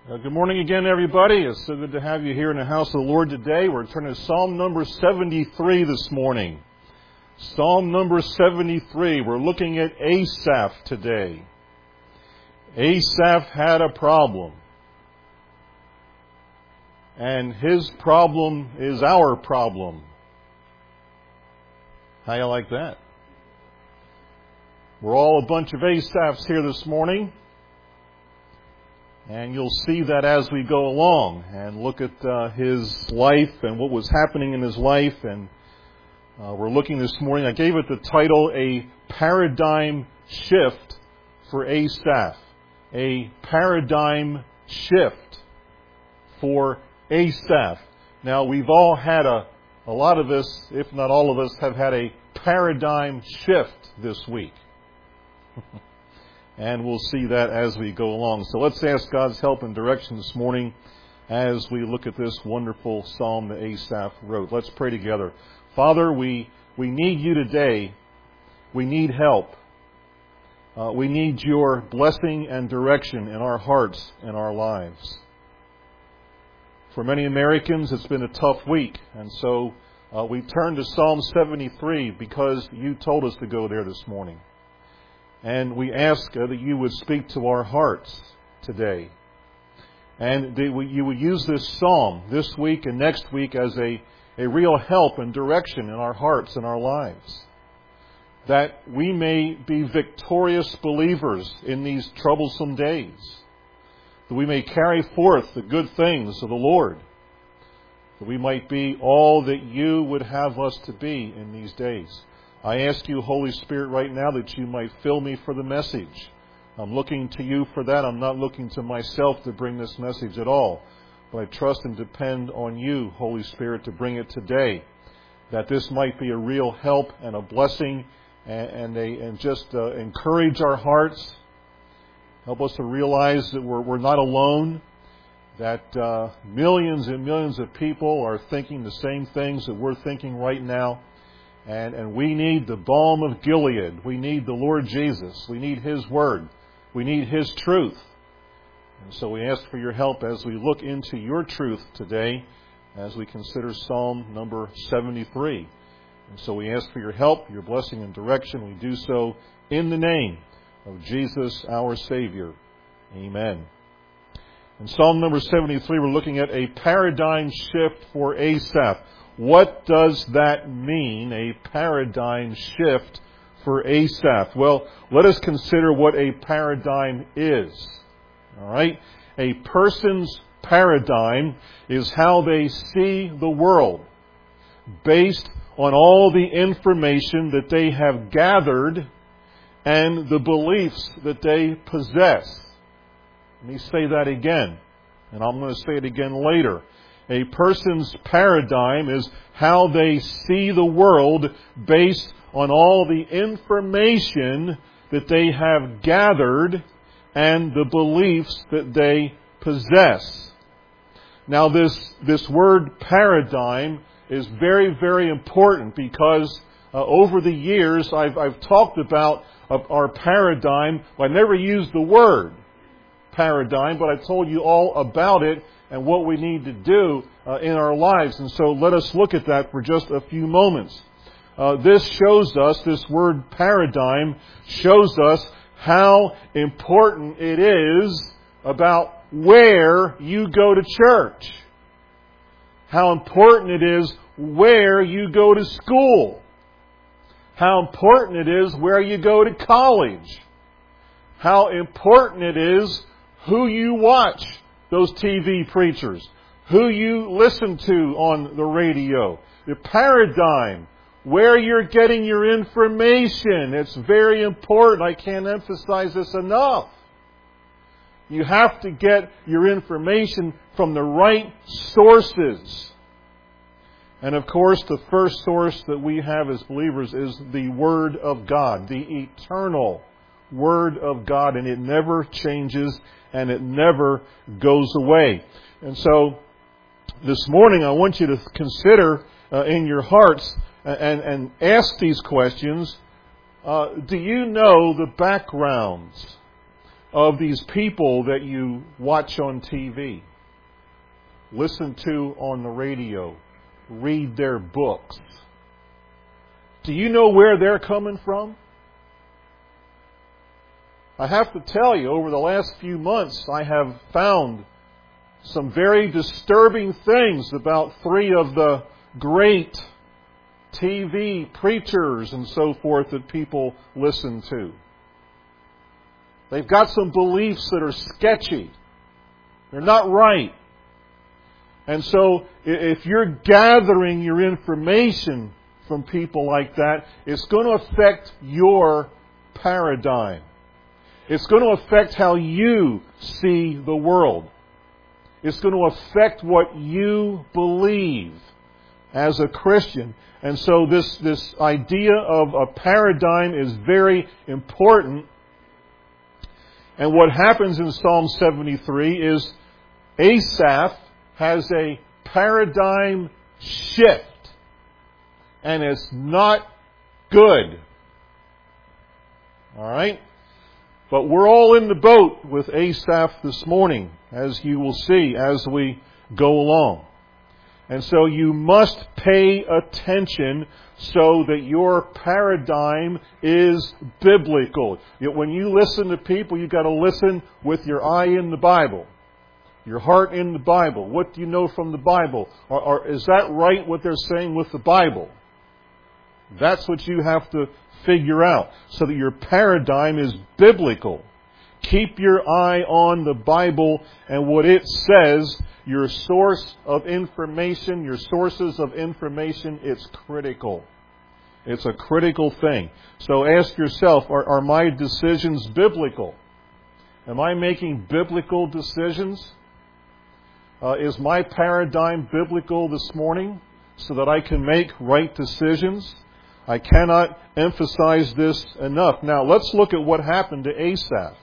Good morning again, everybody. It's so good to have you here in the house of the Lord today. We're turning to Psalm number 73 this morning. Psalm number 73. We're looking at Asaph today. Asaph had a problem. And his problem is our problem. How you like that? We're all a bunch of Asaphs here this morning. And you'll see that as we go along and look at his life and what was happening in his life. And we're looking this morning, I gave it the title, A Paradigm Shift for Asaph. A paradigm shift for Asaph. Now, we've all had a lot of us, if not all of us, have had a paradigm shift this week. And we'll see that as we go along. So let's ask God's help and direction this morning as we look at this wonderful psalm that Asaph wrote. Let's pray together. Father, we need you today. We need help. We need your blessing and direction in our hearts and our lives. For many Americans, it's been a tough week. And so we turn to Psalm 73 because you told us to go there this morning. And we ask that you would speak to our hearts today. And that you would use this psalm this week and next week as a real help and direction in our hearts and our lives. That we may be victorious believers in these troublesome days. That we may carry forth the good things of the Lord. That we might be all that you would have us to be in these days. I ask you, Holy Spirit, right now that you might fill me for the message. I'm looking to you for that. I'm not looking to myself to bring this message at all. But I trust and depend on you, Holy Spirit, to bring it today. That this might be a real help and a blessing and just encourage our hearts. Help us to realize that we're not alone. That millions and millions of people are thinking the same things that we're thinking right now. And we need the balm of Gilead. We need the Lord Jesus. We need His Word. We need His truth. And so we ask for your help as we look into your truth today, as we consider Psalm number 73. And so we ask for your help, your blessing and direction. We do so in the name of Jesus, our Savior. Amen. In Psalm number 73, we're looking at a paradigm shift for Asaph. What does that mean, a paradigm shift for Asaph? Well, let us consider what a paradigm is. All right? A person's paradigm is how they see the world, based on all the information that they have gathered and the beliefs that they possess. Let me say that again, and I'm going to say it again later. A person's paradigm is how they see the world based on all the information that they have gathered and the beliefs that they possess. Now this word paradigm is very, very important because over the years I've talked about our paradigm. I never used the word paradigm, but I told you all about it and what we need to do in our lives. And so let us look at that for just a few moments. This shows us, this word paradigm shows us how important it is about where you go to church. How important it is where you go to school. How important it is where you go to college. How important it is who you watch. Those TV preachers, who you listen to on the radio, the paradigm, where you're getting your information. It's very important. I can't emphasize this enough. You have to get your information from the right sources. And of course, the first source that we have as believers is the Word of God, the eternal Word of God, and it never changes and it never goes away. And so this morning I want you to consider in your hearts and ask these questions. Do you know the backgrounds of these people that you watch on TV, listen to on the radio, read their books? Do you know where they're coming from? I have to tell you, over the last few months, I have found some very disturbing things about three of the great TV preachers and so forth that people listen to. They've got some beliefs that are sketchy. They're not right. And so if you're gathering your information from people like that, it's going to affect your paradigm. It's going to affect how you see the world. It's going to affect what you believe as a Christian. And so this idea of a paradigm is very important. And what happens in Psalm 73 is Asaph has a paradigm shift. And it's not good. All right? But we're all in the boat with Asaph this morning, as you will see as we go along. And so you must pay attention so that your paradigm is biblical. When you listen to people, you've got to listen with your eye in the Bible, your heart in the Bible. What do you know from the Bible? Or is that right what they're saying with the Bible? That's what you have to figure out so that your paradigm is biblical. Keep your eye on the Bible and what it says. Your source of information, your sources of information, it's critical. It's a critical thing. So ask yourself, are my decisions biblical? Am I making biblical decisions? Is my paradigm biblical this morning so that I can make right decisions? I cannot emphasize this enough. Now, let's look at what happened to Asaph.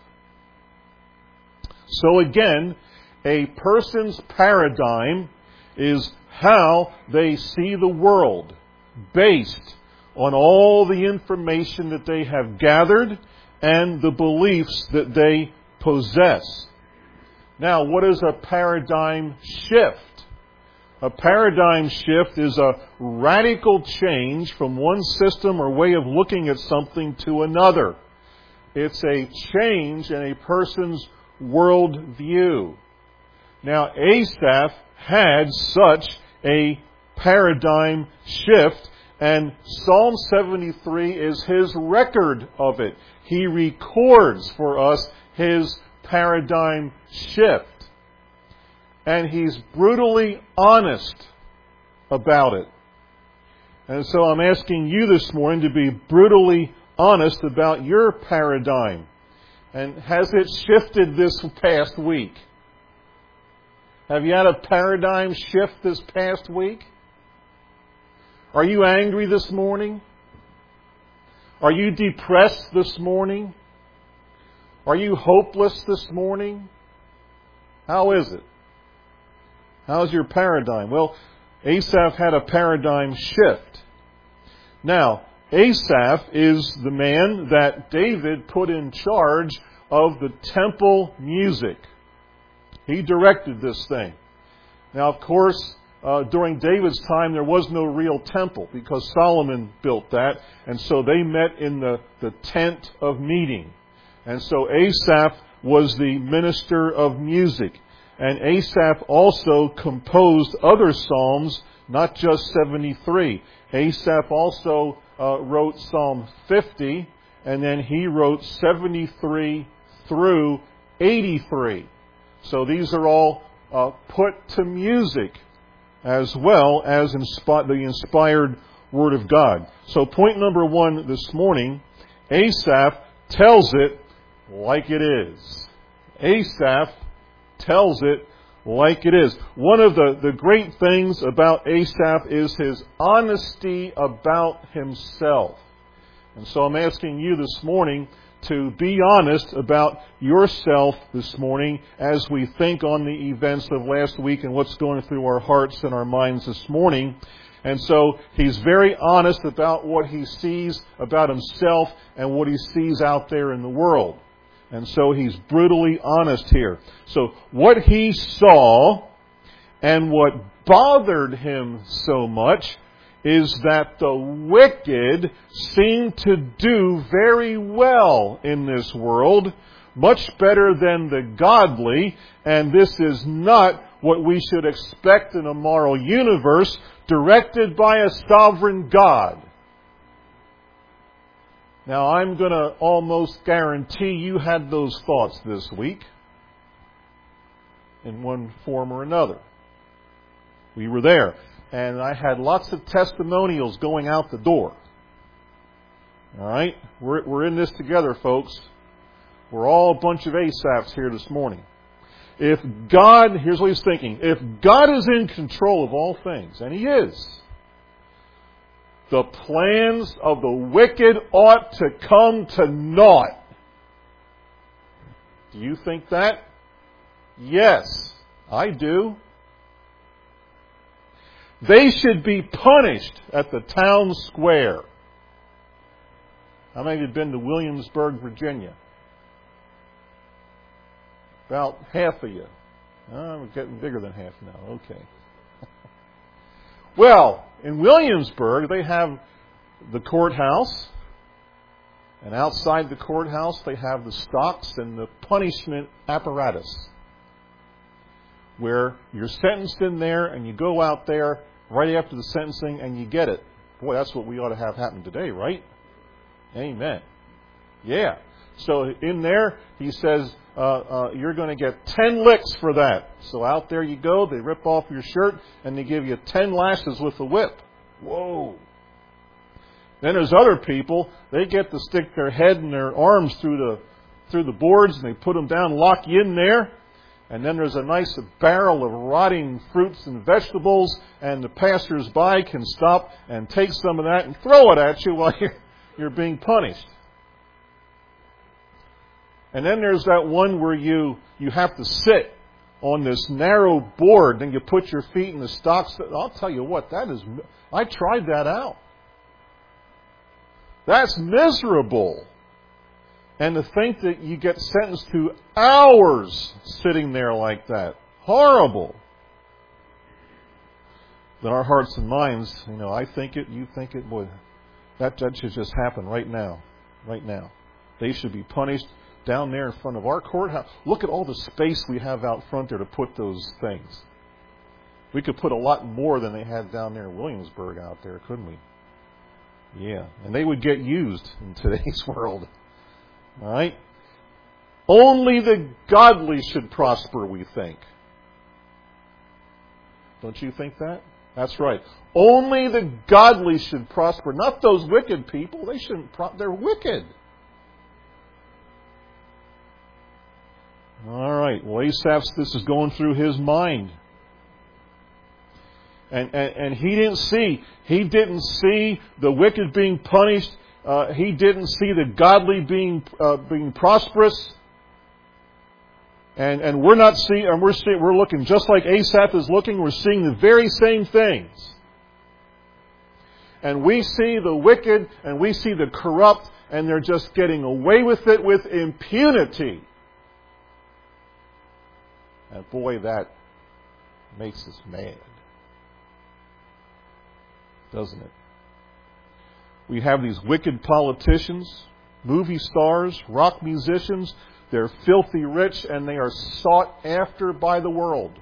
So again, a person's paradigm is how they see the world based on all the information that they have gathered and the beliefs that they possess. Now, what is a paradigm shift? A paradigm shift is a radical change from one system or way of looking at something to another. It's a change in a person's worldview. Now, Asaph had such a paradigm shift, and Psalm 73 is his record of it. He records for us his paradigm shift. And he's brutally honest about it. And so I'm asking you this morning to be brutally honest about your paradigm. And has it shifted this past week? Have you had a paradigm shift this past week? Are you angry this morning? Are you depressed this morning? Are you hopeless this morning? How is it? How's your paradigm? Well, Asaph had a paradigm shift. Now, Asaph is the man that David put in charge of the temple music. He directed this thing. Now, of course, during David's time, there was no real temple because Solomon built that. And so they met in the tent of meeting. And so Asaph was the minister of music. And Asaph also composed other psalms, not just 73. Asaph also wrote Psalm 50, and then he wrote 73 through 83. So these are all put to music as well as the inspired Word of God. So point number one this morning, Asaph tells it like it is. Asaph tells it like it is. One of the great things about Asaph is his honesty about himself. And so I'm asking you this morning to be honest about yourself this morning as we think on the events of last week and what's going through our hearts and our minds this morning. And so he's very honest about what he sees about himself and what he sees out there in the world. And so he's brutally honest here. So what he saw and what bothered him so much is that the wicked seem to do very well in this world, much better than the godly, and this is not what we should expect in a moral universe directed by a sovereign God. Now, I'm going to almost guarantee you had those thoughts this week in one form or another. We were there, and I had lots of testimonials going out the door. All right? We're in this together, folks. We're all a bunch of Asaphs here this morning. If God, here's what he's thinking, if God is in control of all things, and He is, the plans of the wicked ought to come to naught. Do you think that? Yes, I do. They should be punished at the town square. How many of you have been to Williamsburg, Virginia? About half of you. We're getting bigger than half now. Okay. Well, in Williamsburg, they have the courthouse. And outside the courthouse, they have the stocks and the punishment apparatus, where you're sentenced in there and you go out there right after the sentencing and you get it. Boy, that's what we ought to have happen today, right? Amen. Yeah. So in there, he says, you're going to get 10 licks for that. So out there you go, they rip off your shirt, and they give you 10 lashes with the whip. Whoa. Then there's other people, they get to stick their head and their arms through the boards, and they put them down, lock you in there. And then there's a nice barrel of rotting fruits and vegetables, and the passers-by can stop and take some of that and throw it at you while you're being punished. And then there's that one where you have to sit on this narrow board, and you put your feet in the stocks. I'll tell you what, I tried that out. That's miserable. And to think that you get sentenced to hours sitting there like that. Horrible. Then our hearts and minds, I think it, you think it, boy, that should just happen right now. Right now. They should be punished down there in front of our courthouse. Look at all the space we have out front there to put those things. We could put a lot more than they had down there in Williamsburg out there, couldn't we? Yeah. And they would get used in today's world. All right? Only the godly should prosper, we think. Don't you think that? That's right. Only the godly should prosper. Not those wicked people. They shouldn't they're wicked. All right. Well, this is going through his mind. And he didn't see the wicked being punished. He didn't see the godly being prosperous. And we're not seeing, and we're looking just like Asaph is looking. We're seeing the very same things. And we see the wicked and we see the corrupt, and they're just getting away with it with impunity. And boy, that makes us mad. Doesn't it? We have these wicked politicians, movie stars, rock musicians. They're filthy rich, and they are sought after by the world.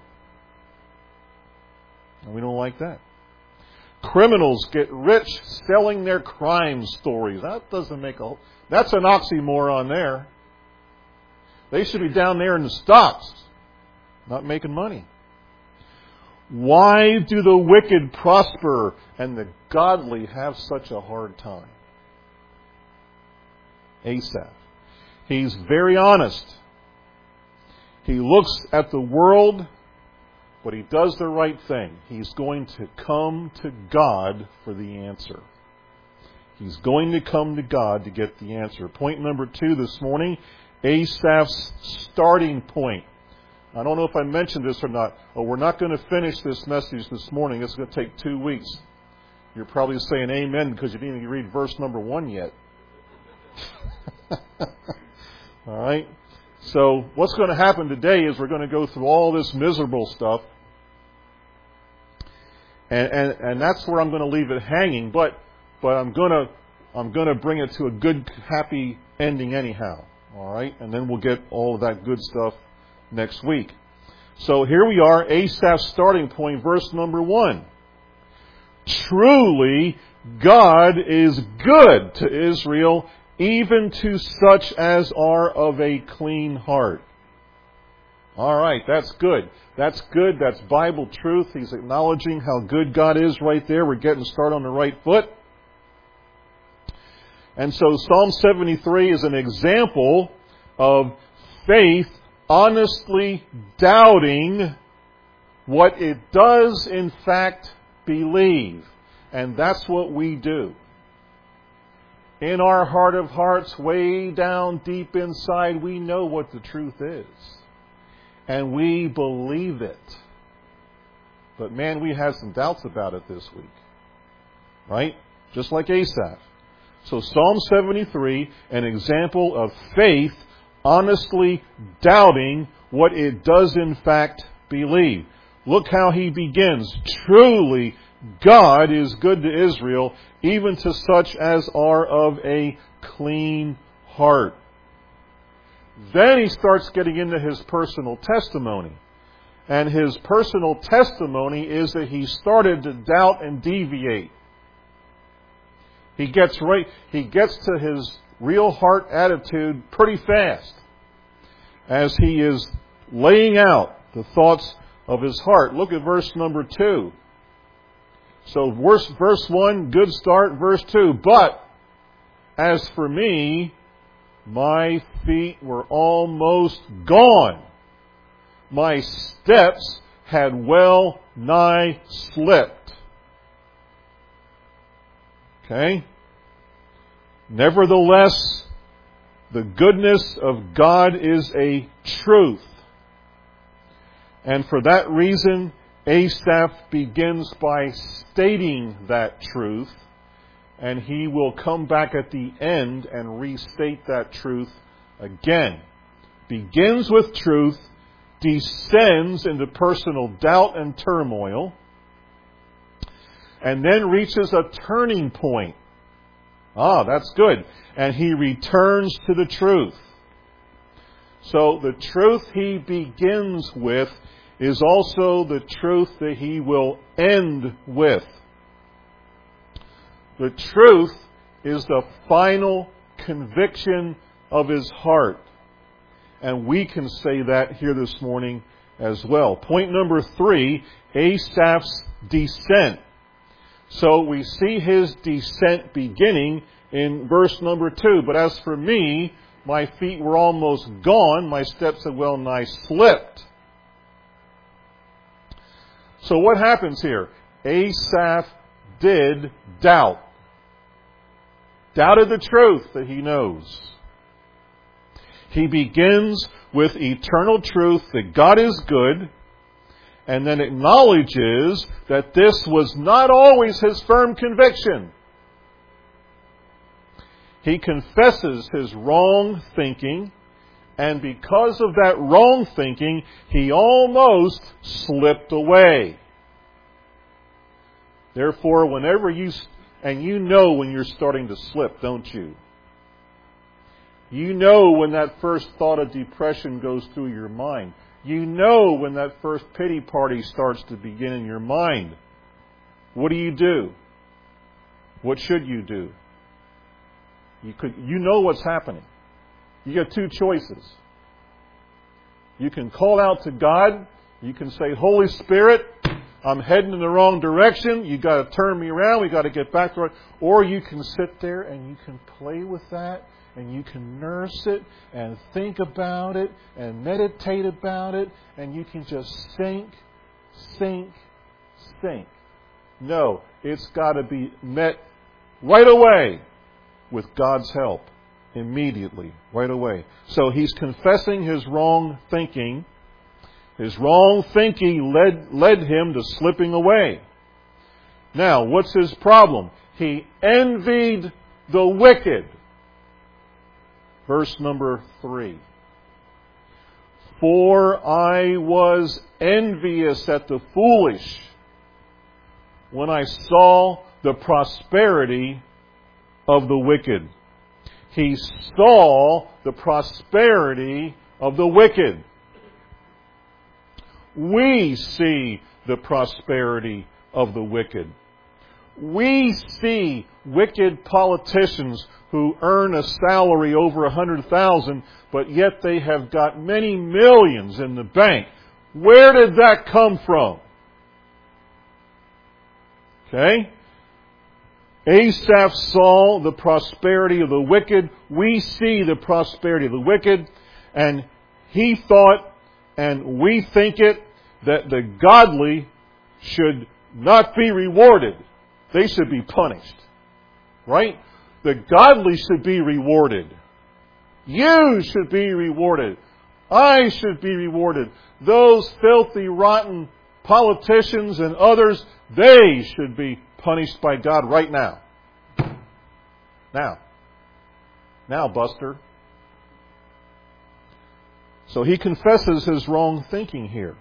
And we don't like that. Criminals get rich selling their crime stories. That's an oxymoron there. They should be down there in the stocks, not making money. Why do the wicked prosper and the godly have such a hard time? Asaph. He's very honest. He looks at the world, but he does the right thing. He's going to come to God for the answer. He's going to come to God to get the answer. Point number 2 this morning, Asaph's starting point. I don't know if I mentioned this or not. We're not going to finish this message this morning. It's going to take 2 weeks. You're probably saying amen because you didn't even read verse number 1 yet. All right? So what's going to happen today is we're going to go through all this miserable stuff. And that's where I'm going to leave it hanging, but I'm going to bring it to a good, happy ending anyhow. All right? And then we'll get all of that good stuff next week. So here we are, Asaph's starting point, verse number 1. Truly, God is good to Israel, even to such as are of a clean heart. All right, that's good. That's good. That's Bible truth. He's acknowledging how good God is right there. We're getting started on the right foot. And so Psalm 73 is an example of faith honestly doubting what it does in fact believe. And that's what we do. In our heart of hearts, way down deep inside, we know what the truth is. And we believe it. But man, we had some doubts about it this week. Right? Just like Asaph. So Psalm 73, an example of faith honestly doubting what it does in fact believe. Look how he begins. Truly, God is good to Israel, even to such as are of a clean heart. Then he starts getting into his personal testimony. And his personal testimony is that he started to doubt and deviate. He gets to his real heart attitude pretty fast as he is laying out the thoughts of his heart. Look at verse number 2. So verse 1, good start. Verse 2, but as for me, my feet were almost gone. My steps had well nigh slipped. Okay? Nevertheless, the goodness of God is a truth. And for that reason, Asaph begins by stating that truth, and he will come back at the end and restate that truth again. Begins with truth, descends into personal doubt and turmoil, and then reaches a turning point. Ah, that's good. And he returns to the truth. So the truth he begins with is also the truth that he will end with. The truth is the final conviction of his heart. And we can say that here this morning as well. Point number 3, Asaph's descent. So we see his descent beginning in verse number 2. But as for me, my feet were almost gone, my steps had well nigh slipped. So what happens here? Asaph did doubt. Doubted the truth that he knows. He begins with eternal truth that God is good, and then acknowledges that this was not always his firm conviction. He confesses his wrong thinking, and because of that wrong thinking, he almost slipped away. Therefore, whenever you know when you're starting to slip, don't you? You know when that first thought of depression goes through your mind. You know when that first pity party starts to begin in your mind. What do? What should you do? You know what's happening. You got two choices. You can call out to God. You can say, Holy Spirit, I'm heading in the wrong direction. You got to turn me around. We got to get back to it. Or you can sit there and you can play with that, and you can nurse it and think about it and meditate about it, and you can just think. No, it's got to be met right away with God's help. Immediately, right away. So he's confessing his wrong thinking. His wrong thinking led him to slipping away. Now, what's his problem? He envied the wicked. Verse number 3. For I was envious at the foolish when I saw the prosperity of the wicked. He saw the prosperity of the wicked. We see the prosperity of the wicked. We see wicked politicians who earn a salary over 100,000, but yet they have got many millions in the bank. Where did that come from? Okay? Asaph saw the prosperity of the wicked. We see the prosperity of the wicked. And he thought, and we think it, that the godly should not be rewarded. They should be punished. Right? The godly should be rewarded. You should be rewarded. I should be rewarded. Those filthy, rotten politicians and others, they should be punished by God right now. Now, Buster. So he confesses his wrong thinking here.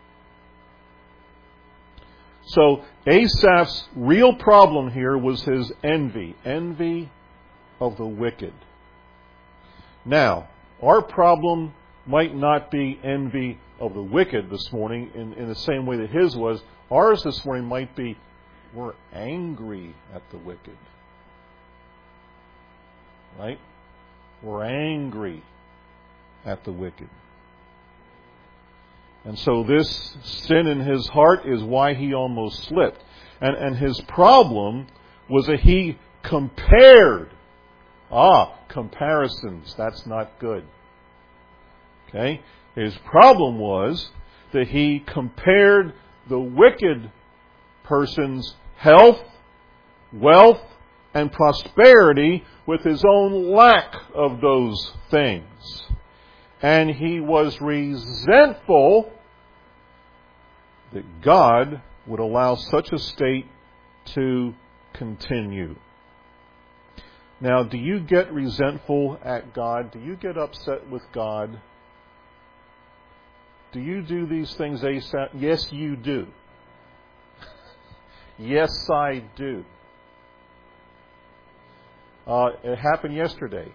So Asaph's real problem here was his envy. Envy of the wicked. Now, our problem might not be envy of the wicked this morning in the same way that his was. Ours this morning might be, we're angry at the wicked. Right? We're angry at the wicked. And so this sin in his heart is why he almost slipped. And his problem was that he compared. Comparisons. That's not good. Okay? His problem was that he compared the wicked person's health, wealth, and prosperity with his own lack of those things. And he was resentful that God would allow such a state to continue. Now, do you get resentful at God? Do you get upset with God? Do you do these things, Asaph? Yes, you do. Yes, I do. It happened yesterday.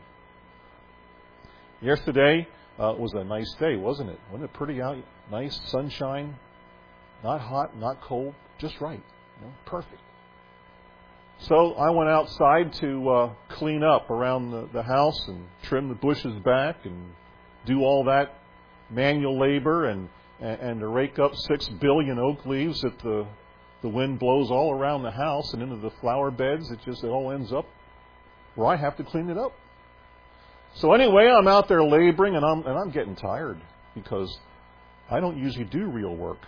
Yesterday was a nice day, wasn't it? Wasn't it pretty out? Nice sunshine, not hot, not cold, just right. Perfect. So I went outside to clean up around the house and trim the bushes back and do all that manual labor and to rake up 6 billion oak leaves that the wind blows all around the house and into the flower beds. It all ends up where I have to clean it up. So anyway, I'm out there laboring and I'm getting tired because I don't usually do real work.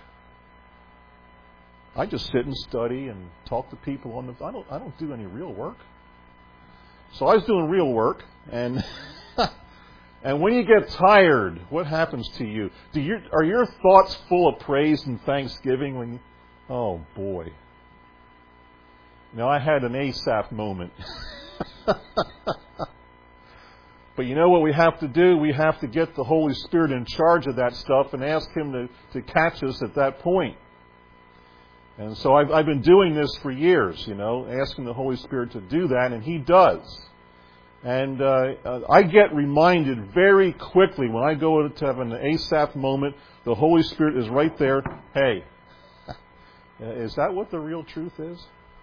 I just sit and study and talk to people on the. I don't do any real work. So I was doing real work, and and when you get tired, what happens to you? Are your thoughts full of praise and thanksgiving when you? Oh boy! I had an Asaph moment. But you know what we have to do? We have to get the Holy Spirit in charge of that stuff and ask Him to catch us at that point. And so I've been doing this for years, asking the Holy Spirit to do that, and He does. And I get reminded very quickly when I go to have an Asaph moment, the Holy Spirit is right there. Hey, is that what the real truth is?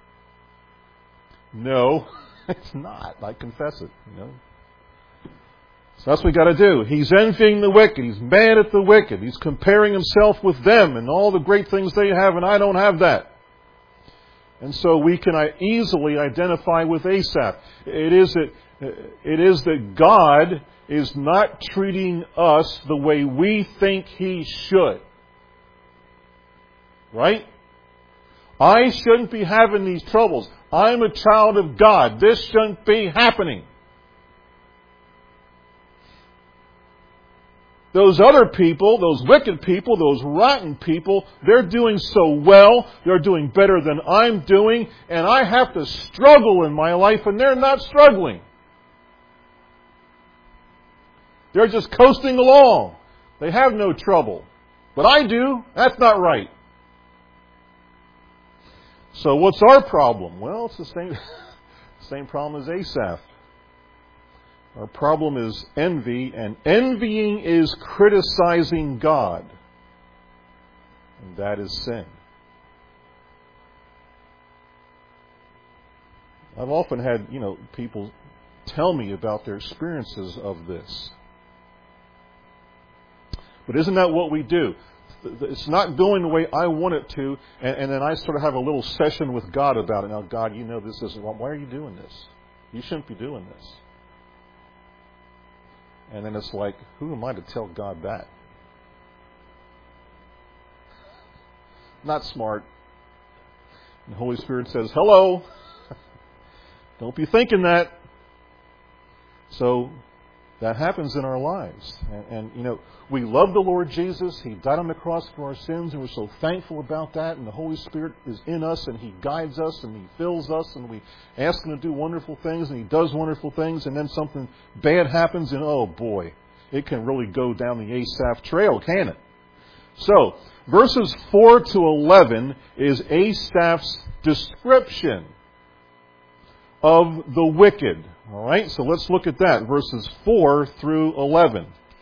No, it's not. I confess it, So that's what we got to do. He's envying the wicked. He's mad at the wicked. He's comparing himself with them and all the great things they have, and I don't have that. And so we can easily identify with Asaph. It is that God is not treating us the way we think He should. Right? I shouldn't be having these troubles. I'm a child of God. This shouldn't be happening. Those other people, those wicked people, those rotten people, they're doing so well. They're doing better than I'm doing. And I have to struggle in my life and they're not struggling. They're just coasting along. They have no trouble. But I do. That's not right. So what's our problem? Well, it's the same problem as Asaph. Our problem is envy, and envying is criticizing God. And that is sin. I've often had, people tell me about their experiences of this. But isn't that what we do? It's not going the way I want it to, and then I sort of have a little session with God about it. Now, God, this isn't wrong. Why are you doing this? You shouldn't be doing this. And then it's like, who am I to tell God that? Not smart. And the Holy Spirit says, hello. Don't be thinking that. So that happens in our lives. And we love the Lord Jesus. He died on the cross for our sins, and we're so thankful about that. And the Holy Spirit is in us, and He guides us, and He fills us, and we ask Him to do wonderful things, and He does wonderful things, and then something bad happens, and oh boy, it can really go down the Asaph trail, can it? So, verses 4 to 11 is Asaph's description of the wicked. All right, so let's look at that, verses 4 through 11.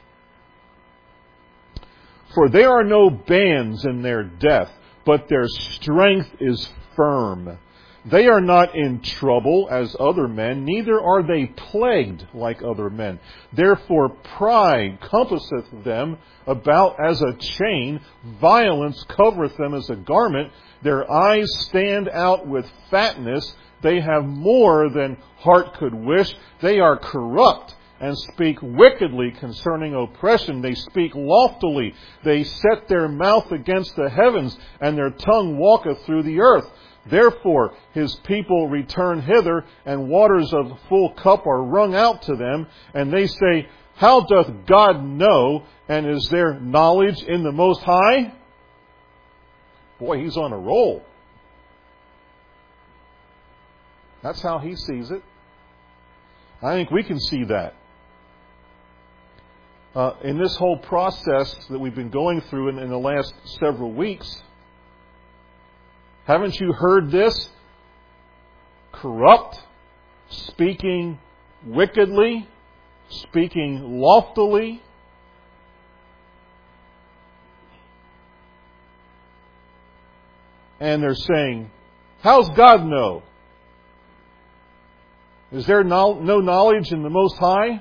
For there are no bands in their death, but their strength is firm. They are not in trouble as other men, neither are they plagued like other men. Therefore pride compasseth them about as a chain, violence covereth them as a garment. Their eyes stand out with fatness. They have more than heart could wish. They are corrupt and speak wickedly concerning oppression. They speak loftily. They set their mouth against the heavens, and their tongue walketh through the earth. Therefore His people return hither, and waters of full cup are wrung out to them. And they say, how doth God know, and is there knowledge in the Most High? Boy, he's on a roll. That's how he sees it. I think we can see that. In this whole process that we've been going through in the last several weeks, haven't you heard this? Corrupt, speaking wickedly, speaking loftily. And they're saying, how's God know? Is there no knowledge in the Most High?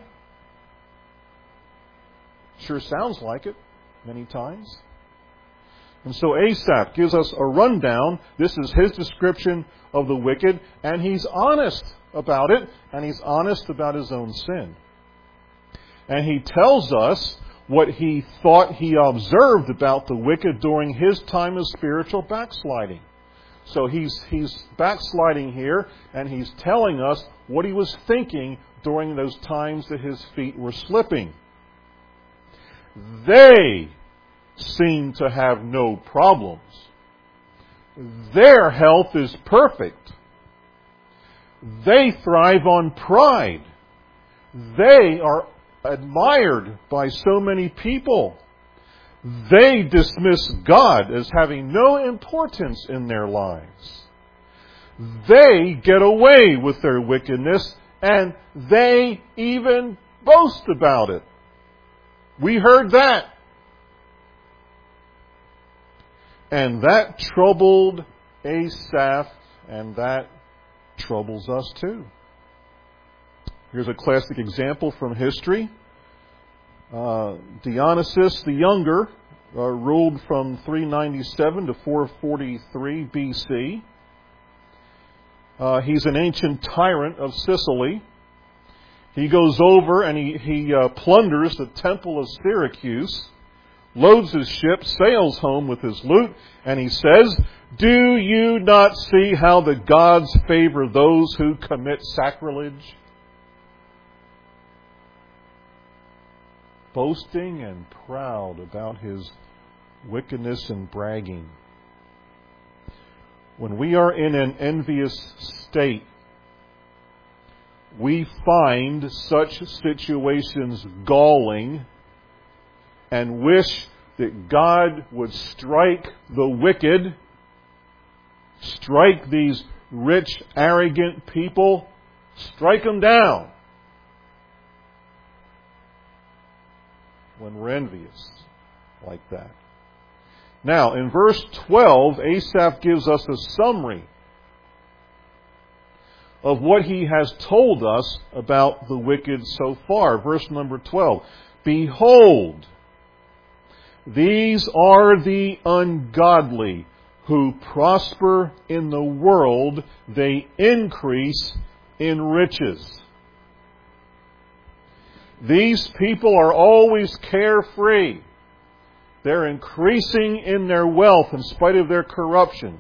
Sure sounds like it many times. And so Asaph gives us a rundown. This is his description of the wicked, and he's honest about it, and he's honest about his own sin. And he tells us what he thought he observed about the wicked during his time of spiritual backsliding. So he's backsliding here, and he's telling us what he was thinking during those times that his feet were slipping. They seem to have no problems. Their health is perfect. They thrive on pride. They are admired by so many people. They dismiss God as having no importance in their lives. They get away with their wickedness, and they even boast about it. We heard that. And that troubled Asaph, and that troubles us too. Here's a classic example from history. Dionysius the Younger ruled from 397 to 443 BC. He's an ancient tyrant of Sicily. He goes over and he plunders the temple of Syracuse, loads his ship, sails home with his loot, and he says, "Do you not see how the gods favor those who commit sacrilege?" Boasting and proud about his wickedness and bragging. When we are in an envious state, we find such situations galling and wish that God would strike the wicked, strike these rich, arrogant people, strike them down when we're envious like that. Now, in verse 12, Asaph gives us a summary of what he has told us about the wicked so far. Verse number 12. Behold, these are the ungodly who prosper in the world, they increase in riches. These people are always carefree. They're increasing in their wealth in spite of their corruption.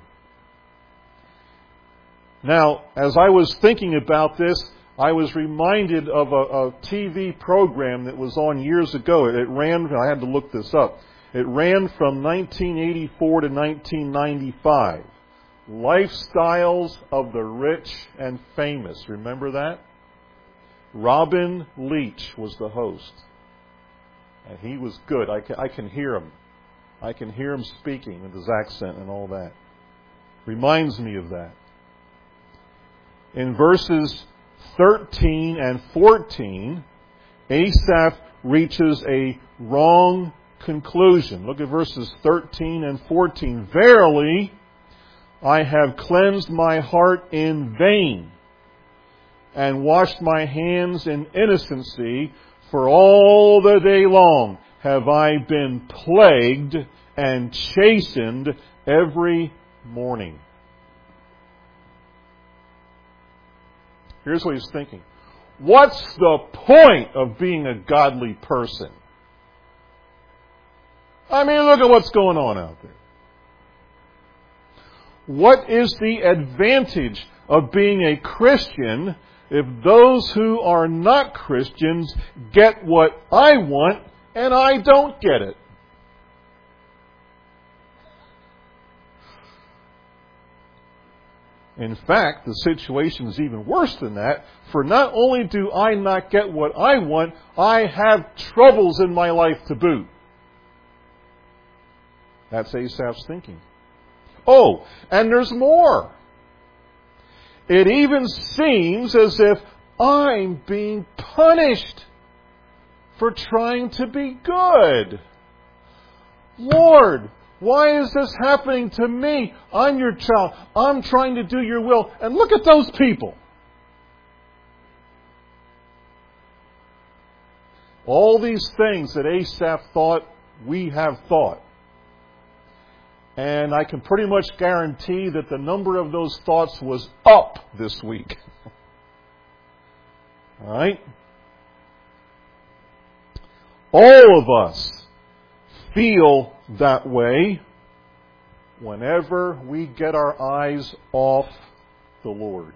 Now, as I was thinking about this, I was reminded of a TV program that was on years ago. It ran, I had to look this up. It ran from 1984 to 1995. Lifestyles of the Rich and Famous. Remember that? Robin Leach was the host. And he was good. I can hear him. I can hear him speaking with his accent and all that. Reminds me of that. In verses 13 and 14, Asaph reaches a wrong conclusion. Look at verses 13 and 14. Verily, I have cleansed my heart in vain, and washed my hands in innocency, for all the day long have I been plagued and chastened every morning. Here's what he's thinking. What's the point of being a godly person? I mean, look at what's going on out there. What is the advantage of being a Christian if those who are not Christians get what I want and I don't get it? In fact, the situation is even worse than that, for not only do I not get what I want, I have troubles in my life to boot. That's Asaph's thinking. Oh, and there's more. It even seems as if I'm being punished for trying to be good. Lord, why is this happening to me? I'm your child. I'm trying to do your will. And look at those people. All these things that Asaph thought we have thought. And I can pretty much guarantee that the number of those thoughts was up this week. All right? All of us feel that way whenever we get our eyes off the Lord.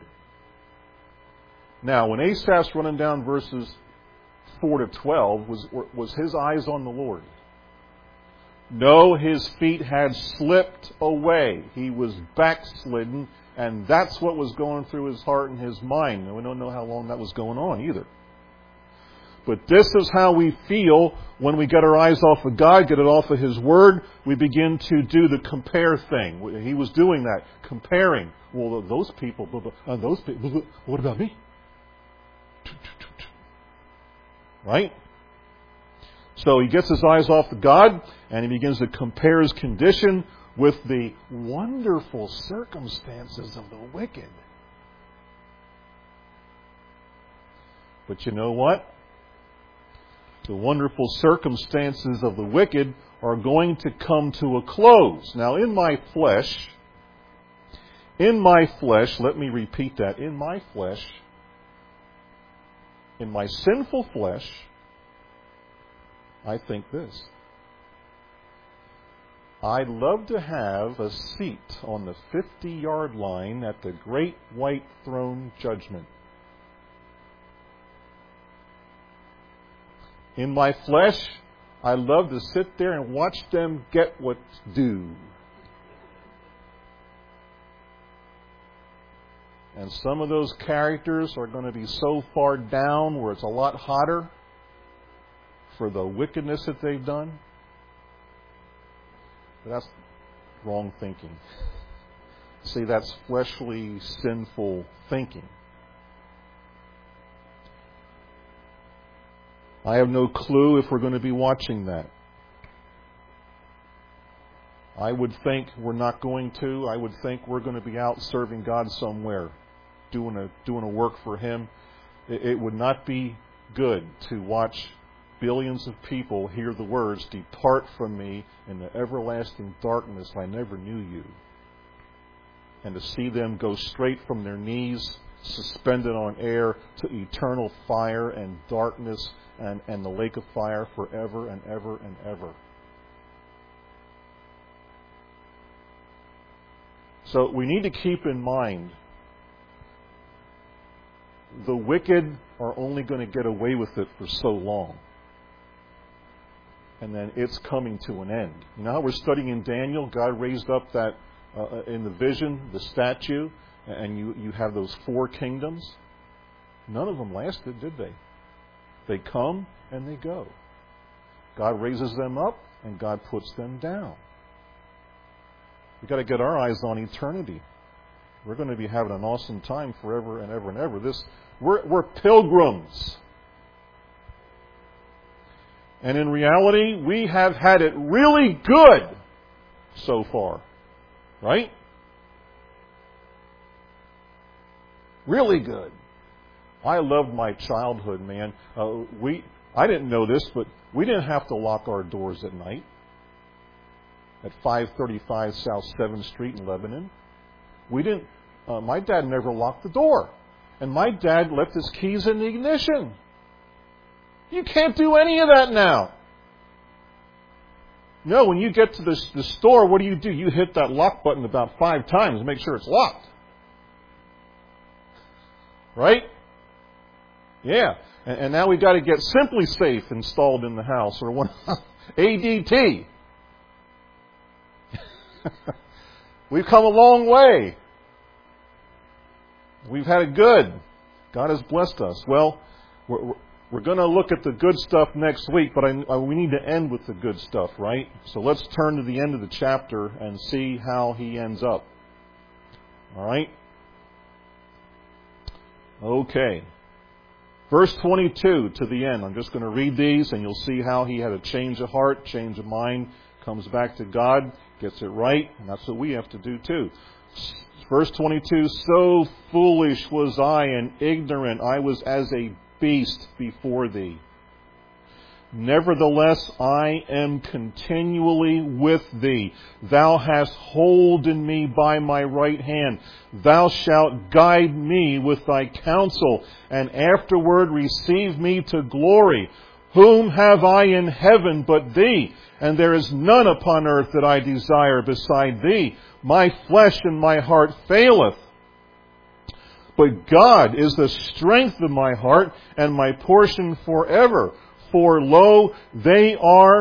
Now, when Asaph's running down verses 4 to 12, was his eyes on the Lord? No, his feet had slipped away. He was backslidden, and that's what was going through his heart and his mind. And we don't know how long that was going on either. But this is how we feel when we get our eyes off of God, get it off of His Word. We begin to do the compare thing. He was doing that, comparing. Well, those people, what about me? Right? So he gets his eyes off of God, and he begins to compare his condition with the wonderful circumstances of the wicked. But you know what? The wonderful circumstances of the wicked are going to come to a close. Now, in my flesh, let me repeat that, in my sinful flesh, I think this. I'd love to have a seat on the 50-yard line at the great white throne judgment. In my flesh, I love to sit there and watch them get what's due. And some of those characters are going to be so far down where it's a lot hotter for the wickedness that they've done. But that's wrong thinking. See, that's fleshly, sinful thinking. I have no clue if we're going to be watching that. I would think we're not going to. I would think we're going to be out serving God somewhere, doing a work for Him. It would not be good to watch billions of people hear the words, "Depart from me in the everlasting darkness, I never knew you." And to see them go straight from their knees, suspended on air, to eternal fire and darkness and the lake of fire forever and ever and ever. So we need to keep in mind the wicked are only going to get away with it for so long. And then it's coming to an end. You know how we're studying in Daniel? God raised up that, in the vision, the statue, and you have those 4 kingdoms. None of them lasted, did they? They come and they go. God raises them up and God puts them down. We've got to get our eyes on eternity. We're going to be having an awesome time forever and ever and ever. We're pilgrims. And in reality, we have had it really good so far. Right? Really good. I loved my childhood, man. I didn't know this, but we didn't have to lock our doors at night. At 535 South 7th Street in Lebanon. We didn't. My dad never locked the door. And my dad left his keys in the ignition. You can't do any of that now. No, when you get to the store, what do? You hit that lock button about 5 times to make sure it's locked. Right? Yeah. And now we've got to get Simply Safe installed in the house, or one ADT. We've come a long way. We've had it good. God has blessed us. Well, we're going to look at the good stuff next week, but we need to end with the good stuff, right? So let's turn to the end of the chapter and see how he ends up. All right? Okay. Verse 22 to the end. I'm just going to read these, and you'll see how he had a change of heart, change of mind, comes back to God, gets it right, and that's what we have to do too. Verse 22, so foolish was I and ignorant, I was as a beast before thee. Nevertheless, I am continually with thee. Thou hast holden me by my right hand. Thou shalt guide me with thy counsel, and afterward receive me to glory. Whom have I in heaven but thee? And there is none upon earth that I desire beside thee. My flesh and my heart faileth. But God is the strength of my heart and my portion forever. For lo, they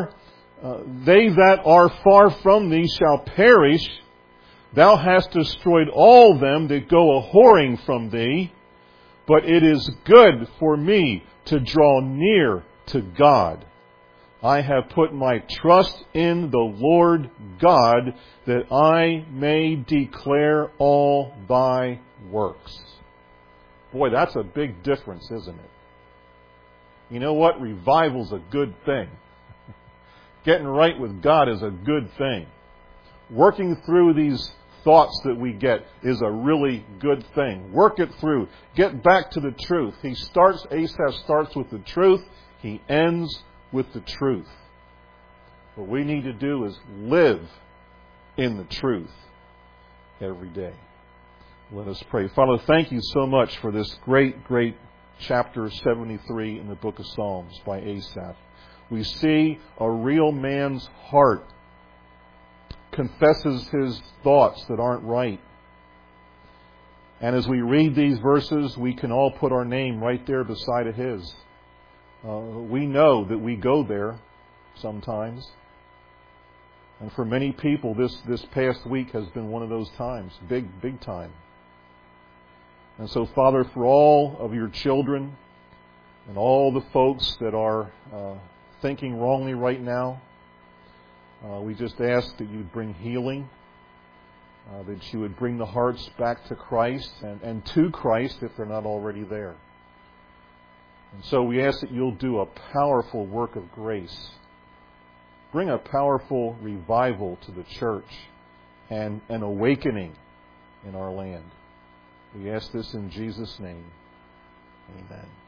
that are far from thee shall perish. Thou hast destroyed all them that go a-whoring from thee. But it is good for me to draw near to God. I have put my trust in the Lord God, that I may declare all thy works. Boy, that's a big difference, isn't it? You know what? Revival's a good thing. Getting right with God is a good thing. Working through these thoughts that we get is a really good thing. Work it through. Get back to the truth. Asaph starts with the truth. He ends with the truth. What we need to do is live in the truth every day. Let us pray. Father, thank you so much for this great, great chapter 73 in the book of Psalms by Asaph. We see a real man's heart confesses his thoughts that aren't right. And as we read these verses, we can all put our name right there beside of his. We know that we go there sometimes. And for many people, this past week has been one of those times. Big time. And so, Father, for all of your children and all the folks that are thinking wrongly right now, we just ask that you would bring healing, that you would bring the hearts back to Christ and to Christ if they're not already there. And so we ask that you'll do a powerful work of grace. Bring a powerful revival to the church and an awakening in our land. We ask this in Jesus' name. Amen.